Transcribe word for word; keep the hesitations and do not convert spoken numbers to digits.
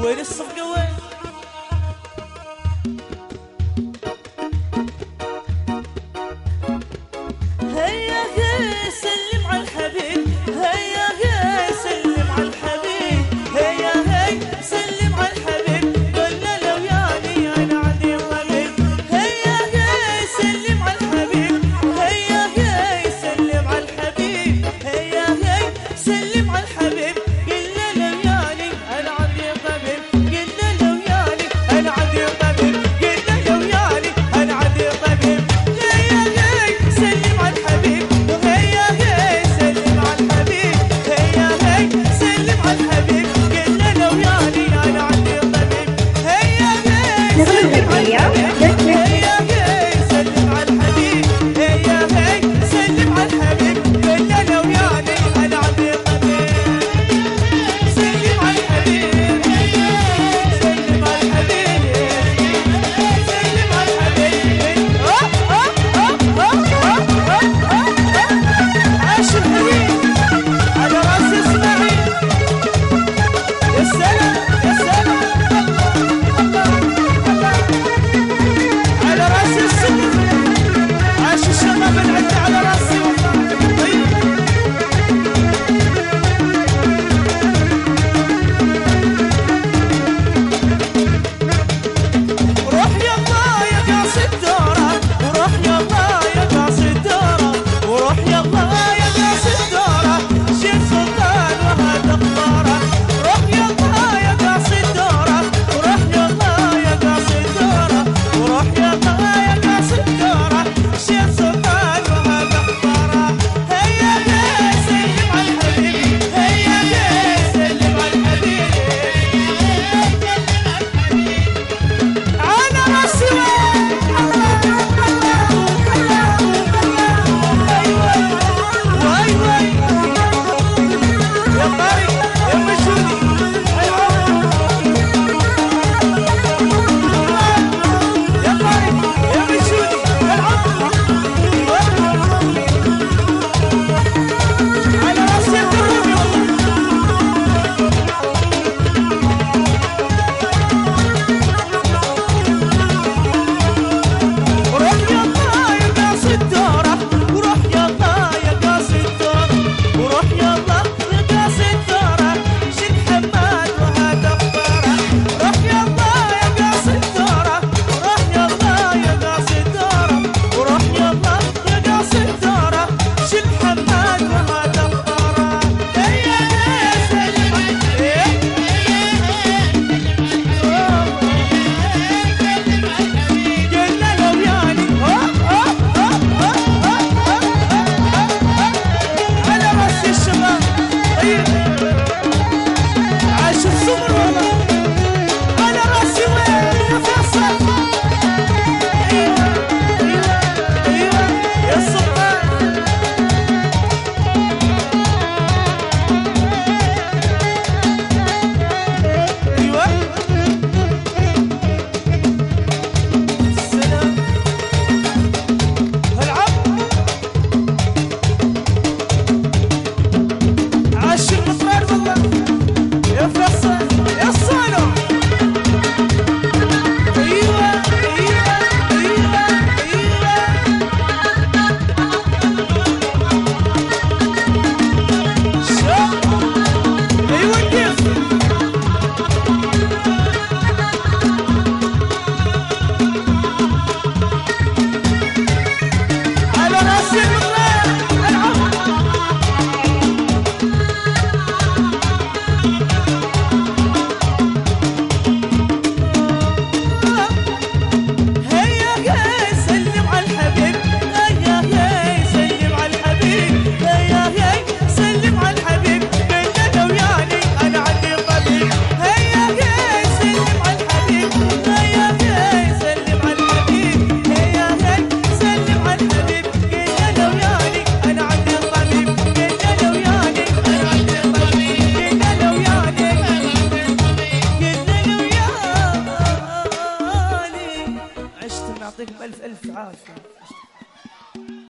وين الصفقة وين؟ هيا هيا سلم على الحبيب، هيا هيا سلم على الحبيب، هيا هيا سلم على الحبيب، قل له لو ياني انا عندي طبيب. هيا هيا سلم على الحبيب، هيا هيا سلم على الحبيب، هيا هيا سلم على الحبيب، قل له لو ياني انا عندي طبيب، قل له لو ياني انا عندي طبيب، قل له لو ياني انا عندي طبيب. هيا هيا سلم على الحبيب، هيا هيا سلم على الحبيب، هيا هيا سلم على الحبيب، قل له لو ياني انا عندي طبيب. هيا هيا سلم على الحبيب، هيا هيا سلم على الحبيب، هيا هيا سلم على الحبيب، قل له لو ياني انا عندي طبيب. سلم على الحبيب، سلم على الحبيب، سلم على الحبيب. عاش الحبيب على راس اسماعيل. يا سلام يا سلام على راس السلم. عاش الشباب العدة على راسي والله. وروح يلا يا قاصد دورة، وروح يلا يا قاصد دورة، وروح يلا يا قاصد دورة، شيل سلطان وهذا اخباره. روح يلا يا قاصد دورة، وروح يلا يا قاصد دورة، وروح يلا يا قاصد دورة، شيل سلطان وهذا اخباره. هيا هيا سلم على الحبيب، هيا هيا سلم على الحبيب، على راسي وين. واي واي يا طارق يا مشودي، يا طارق يا مشودي العب. على راسي الدروبي وروح يلا يا قاصد دورة، وروح يلا يا قاصد دورة، وروح يلا يا قاصد دورة، شد حماد وهذا اخباره. روح يلا يا قاصد دورة، وروح يلا يا قاصد دورة، وروح يلا يا قاصد دورة، شد حماد وهذا اخباره. هيا هيا سلم على الحبيب، قل له لو ياني على راس الشباب. طيب عاش السمر والله. على راسي وين يا فيصل. ايوه ايوه ايوه يا سلطان. ايوه السلام هالعب. عاش المطرار والله يا فيصل يا صالح. ايوه ايوه ايوه ايوه شوف ايوه كيف. على راسي المطرار العب. هيا هيا سلم على الحبيب، هيا هيا سلم على الحبيب، هيا هيا سلم على الحبيب، قل له لو ياني انا عندي طبيب. هيا هيا سلم على الحبيب، هيا هيا سلم على الحبيب، هيا هيا سلم على الحبيب، قل له لو ياني انا عندي طبيب، قل له لو ياني انا عندي طبيب، قل له لو ياني، قل له لو ياني. عشتم يعطيكم الف الف عافيه.